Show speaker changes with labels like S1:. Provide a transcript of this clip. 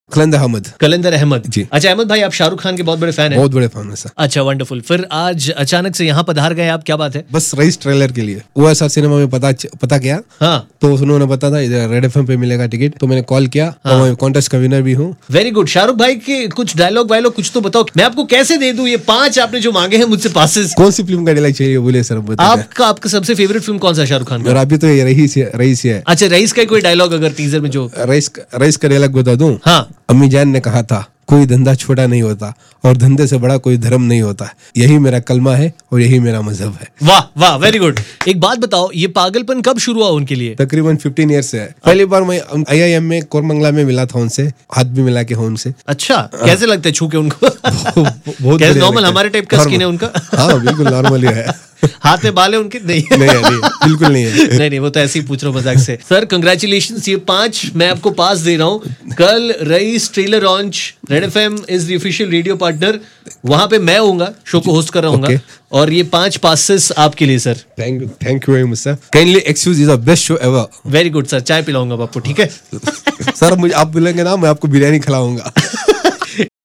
S1: कलंदर अहमद
S2: जी।
S1: अच्छा अहमद भाई, आप शाहरुख खान के बहुत बड़े फैन हैं?
S2: बहुत बड़े फैन है सर।
S1: अच्छा वंडरफुल। फिर आज अचानक से यहाँ पधार गए आप, क्या बात है?
S2: बस रईस ट्रेलर के लिए वो ऐसा सिनेमा में पता किया।
S1: हाँ
S2: तो उन्होंने बताया था इधर रेड एफएम पे मिलेगा टिकट, तो मैंने कॉल किया।
S1: हाँ।
S2: और मैं कॉन्टेस्ट का विनर भी हूँ।
S1: Very good. शाहरुख भाई के कुछ डायलॉग वायलॉग कुछ तो बताओ, मैं आपको कैसे दे दूं ये 5 आपने जो मांगे हैं मुझसे पासेस।
S2: कौन सी फिल्म का डायलॉग चाहिए बोले सर, बता।
S1: आपका सबसे फेवरेट फिल्म कौन सा है शाहरुख खान का?
S2: और अभी तो ये रईस है।
S1: अच्छा रईस का कोई डायलॉग अगर टीजर में जो
S2: रईस का डायलॉग बता दूं।
S1: हाँ
S2: अम्मी जान ने कहा था कोई धंधा छोटा नहीं होता और धंधे से बड़ा कोई धर्म नहीं होता, यही मेरा कलमा है और यही मेरा मजहब है।
S1: वाह वाह वेरी गुड। एक बात बताओ, ये पागलपन कब शुरू हुआ उनके लिए?
S2: तकरीबन 15 ईयर से है। पहली बार मैं IIM में कोरमंगला में मिला था उनसे, हाथ भी मिला के हूँ उनसे।
S1: अच्छा कैसे लगता है छू के उनको?
S2: बहुत
S1: कैसे नॉर्मल हमारे टाइप का स्किन है उनका?
S2: हाँ बिल्कुल नॉर्मल है।
S1: हाथ में बाल है उनके? नहीं
S2: नहीं बिल्कुल नहीं है।
S1: नहीं वो तो ऐसे ही पूछ रहा हूँ मजाक से। सर कंग्रेचुलेशंस, ये 5 मैं आपको पास दे रहा हूँ। कल Raees trailer launch, Red FM is the official radio partner, वहां पे मैं होऊंगा, शो को होस्ट कर रहा हूँ। और ये 5 पासेस आपके लिए sir.
S2: Thank you very much sir. Kindly excuse is the best show ever.
S1: Very good sir, चाय पिलाऊंगा आपको, ठीक है?
S2: सर मुझे आप बोलेंगे ना, मैं आपको बिरयानी खिलाऊंगा।